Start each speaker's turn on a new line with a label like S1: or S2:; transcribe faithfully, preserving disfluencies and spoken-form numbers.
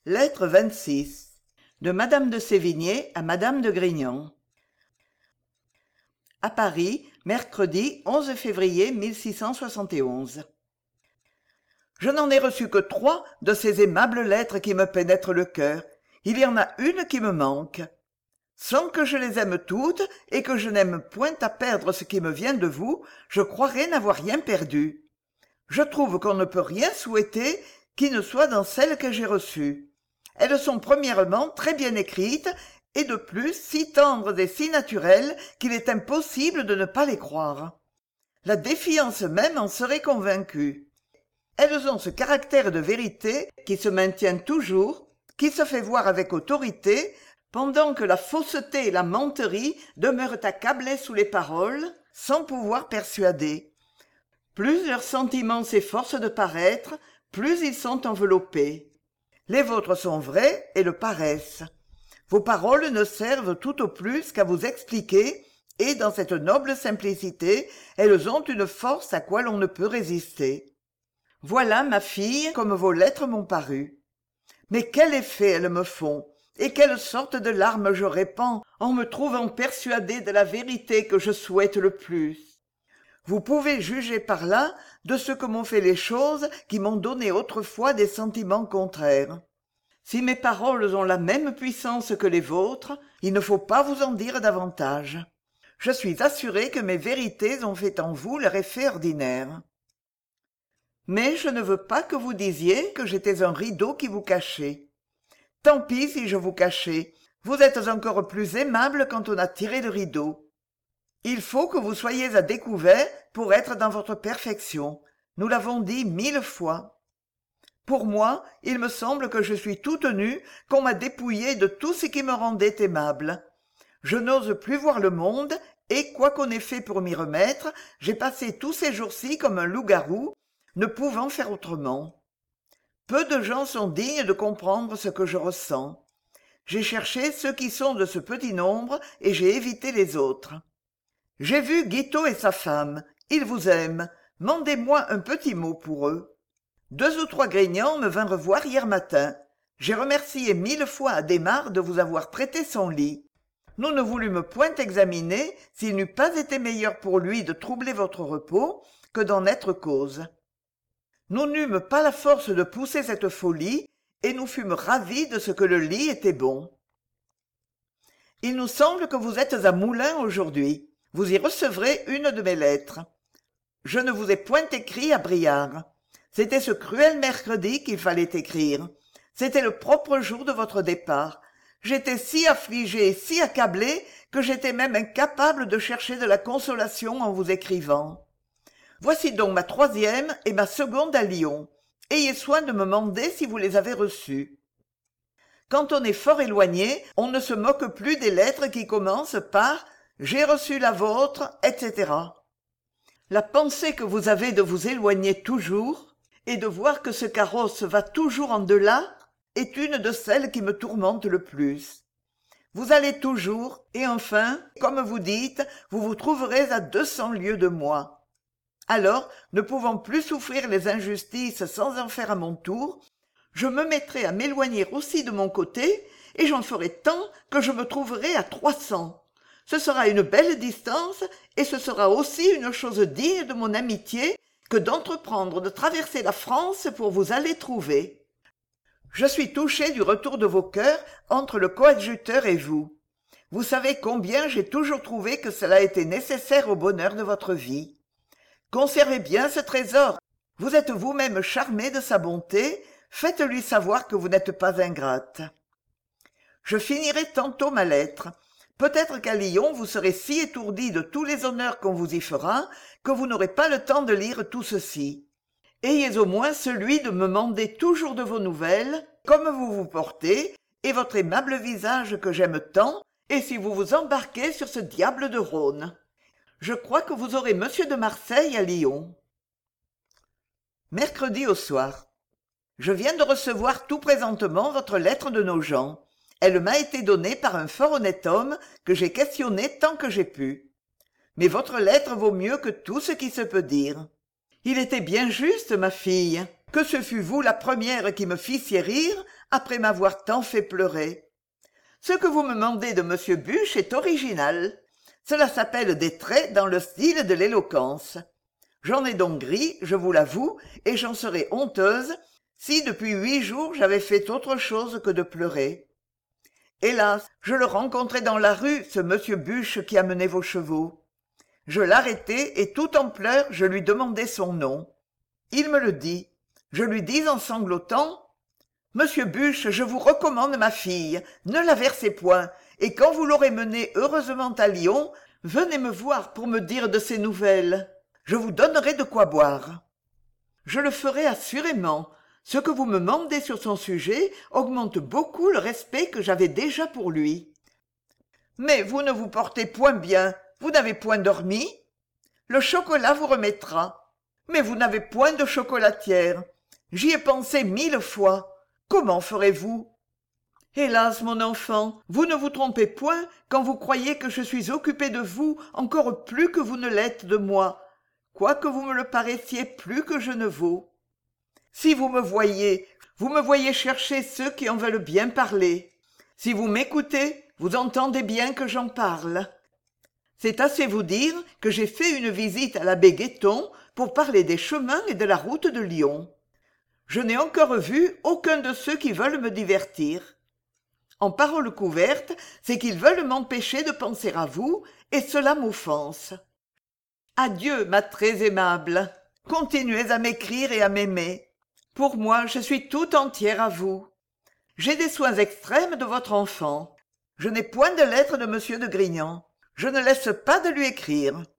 S1: Lettre vingt-six. De Madame de Sévigné à Madame de Grignan. À Paris, mercredi onze février mille six cent soixante et onze. Je n'en ai reçu que trois de ces aimables lettres qui me pénètrent le cœur. Il y en a une qui me manque. Sans que je les aime toutes et que je n'aime point à perdre ce qui me vient de vous, je croirais n'avoir rien perdu. Je trouve qu'on ne peut rien souhaiter qui ne soit dans celles que j'ai reçues. Elles sont premièrement très bien écrites et de plus si tendres et si naturelles qu'il est impossible de ne pas les croire. La défiance même en serait convaincue. Elles ont ce caractère de vérité qui se maintient toujours, qui se fait voir avec autorité, pendant que la fausseté et la menterie demeurent accablées sous les paroles, sans pouvoir persuader. Plus leurs sentiments s'efforcent de paraître, plus ils sont enveloppés. Les vôtres sont vrais et le paraissent. Vos paroles ne servent tout au plus qu'à vous expliquer, et dans cette noble simplicité, elles ont une force à quoi l'on ne peut résister. Voilà, ma fille, comme vos lettres m'ont paru. Mais quel effet elles me font, et quelle sorte de larmes je répands en me trouvant persuadée de la vérité que je souhaite le plus. Vous pouvez juger par là de ce que m'ont fait les choses qui m'ont donné autrefois des sentiments contraires. Si mes paroles ont la même puissance que les vôtres, il ne faut pas vous en dire davantage. Je suis assurée que mes vérités ont fait en vous leur effet ordinaire. Mais je ne veux pas que vous disiez que j'étais un rideau qui vous cachait. Tant pis si je vous cachais, vous êtes encore plus aimable quand on a tiré le rideau. Il faut que vous soyez à découvert pour être dans votre perfection. Nous l'avons dit mille fois. Pour moi, il me semble que je suis toute nue, qu'on m'a dépouillée de tout ce qui me rendait aimable. Je n'ose plus voir le monde, et quoi qu'on ait fait pour m'y remettre, j'ai passé tous ces jours-ci comme un loup-garou, ne pouvant faire autrement. Peu de gens sont dignes de comprendre ce que je ressens. J'ai cherché ceux qui sont de ce petit nombre, et j'ai évité les autres. J'ai vu Guitaut et sa femme. Ils vous aiment. Mandez-moi un petit mot pour eux. Deux ou trois Grignans me vinrent voir hier matin. J'ai remercié mille fois Adhémar de vous avoir prêté son lit. Nous ne voulûmes point examiner s'il n'eût pas été meilleur pour lui de troubler votre repos que d'en être cause. Nous n'eûmes pas la force de pousser cette folie, et nous fûmes ravis de ce que le lit était bon. Il nous semble que vous êtes à Moulins aujourd'hui. Vous y recevrez une de mes lettres. Je ne vous ai point écrit à Briare. C'était ce cruel mercredi qu'il fallait écrire. C'était le propre jour de votre départ. J'étais si affligée et si accablée que j'étais même incapable de chercher de la consolation en vous écrivant. Voici donc ma troisième et ma seconde à Lyon. Ayez soin de me mander si vous les avez reçues. Quand on est fort éloigné, on ne se moque plus des lettres qui commencent par « J'ai reçu la vôtre », et cetera. La pensée que vous avez de vous éloigner toujours et de voir que ce carrosse va toujours en delà est une de celles qui me tourmentent le plus. Vous allez toujours, et enfin, comme vous dites, vous vous trouverez à deux cents lieues de moi. Alors, ne pouvant plus souffrir les injustices sans en faire à mon tour, je me mettrai à m'éloigner aussi de mon côté, et j'en ferai tant que je me trouverai à trois cents. Ce sera une belle distance, et ce sera aussi une chose digne de mon amitié que d'entreprendre de traverser la France pour vous aller trouver. Je suis touché du retour de vos cœurs entre le coadjuteur et vous. Vous savez combien j'ai toujours trouvé que cela était nécessaire au bonheur de votre vie. Conservez bien ce trésor. Vous êtes vous-même charmé de sa bonté. Faites-lui savoir que vous n'êtes pas ingrate. Je finirai tantôt ma lettre. Peut-être qu'à Lyon vous serez si étourdi de tous les honneurs qu'on vous y fera que vous n'aurez pas le temps de lire tout ceci. Ayez au moins celui de me mander toujours de vos nouvelles, comme vous vous portez, et votre aimable visage que j'aime tant, et si vous vous embarquez sur ce diable de Rhône. Je crois que vous aurez monsieur de Marseille à Lyon. Mercredi au soir. Je viens de recevoir tout présentement votre lettre de Nogent. Elle m'a été donnée par un fort honnête homme que j'ai questionné tant que j'ai pu. Mais votre lettre vaut mieux que tout ce qui se peut dire. Il était bien juste, ma fille. que ce fût vous la première qui me fissiez rire après m'avoir tant fait pleurer. Ce que vous me mandez de M. Buch est original. Cela s'appelle des traits dans le style de l'éloquence. J'en ai donc ri, je vous l'avoue, et j'en serais honteuse si depuis huit jours j'avais fait autre chose que de pleurer. Hélas, je le rencontrai dans la rue, ce monsieur Buch qui amenait vos chevaux. Je l'arrêtai et tout en pleurs je lui demandai son nom. Il me le dit. Je lui dis en sanglotant « Monsieur Buch, je vous recommande ma fille, ne la versez point, et quand vous l'aurez menée heureusement à Lyon, venez me voir pour me dire de ses nouvelles. Je vous donnerai de quoi boire. » Je le ferai assurément. Ce que vous me mandez sur son sujet augmente beaucoup le respect que j'avais déjà pour lui. Mais vous ne vous portez point bien, vous n'avez point dormi? Le chocolat vous remettra. Mais vous n'avez point de chocolatière. J'y ai pensé mille fois. Comment ferez-vous? Hélas, mon enfant, vous ne vous trompez point quand vous croyez que je suis occupé de vous encore plus que vous ne l'êtes de moi, quoique vous me le paraissiez plus que je ne vaux. Si vous me voyez, vous me voyez chercher ceux qui en veulent bien parler. Si vous m'écoutez, vous entendez bien que j'en parle. C'est assez vous dire que j'ai fait une visite à l'abbé Guéton pour parler des chemins et de la route de Lyon. Je n'ai encore vu aucun de ceux qui veulent me divertir. En paroles couvertes, c'est qu'ils veulent m'empêcher de penser à vous, et cela m'offense. Adieu, ma très aimable. Continuez à m'écrire et à m'aimer. Pour moi, je suis tout entière à vous. J'ai des soins extrêmes de votre enfant. Je n'ai point de lettre de Monsieur de Grignan. Je ne laisse pas de lui écrire.